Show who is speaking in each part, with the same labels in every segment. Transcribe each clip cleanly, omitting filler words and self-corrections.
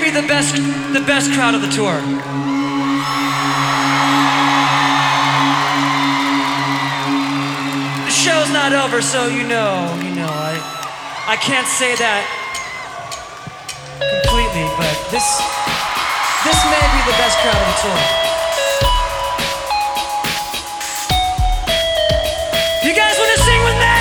Speaker 1: be the best crowd of the tour. The show's not over, so you know, I can't say that completely, but this may be the best crowd of the tour. You guys want to sing with me?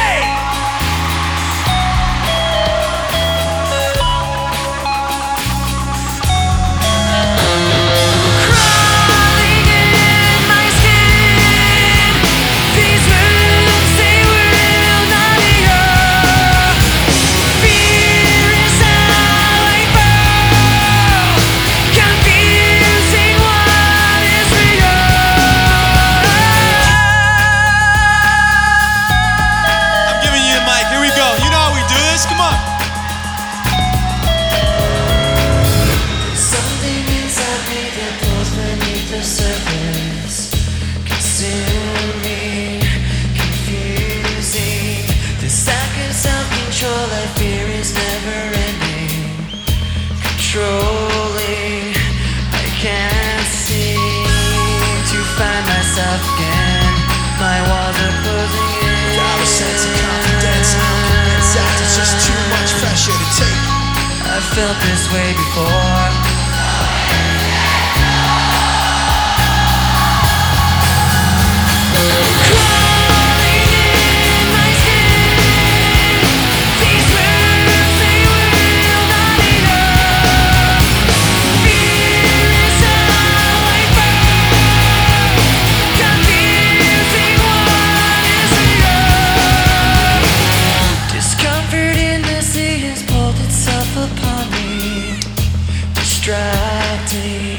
Speaker 1: Controlling, I can't seem to find myself again. My walls are closing in.
Speaker 2: Got a sense of confidence, I'm convinced that there's just too much pressure to take.
Speaker 1: I've felt this way before. Distracting,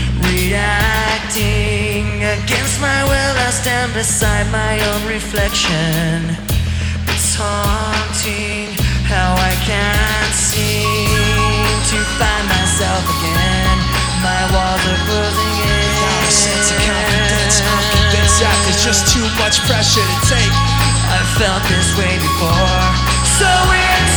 Speaker 1: reacting against my will. I stand beside my own reflection. It's haunting how I can't seem to find myself again. My walls are closing in.
Speaker 2: Got a sense of confidence, I'm convinced that there's just too much pressure to take.
Speaker 1: I've felt this way before, so we're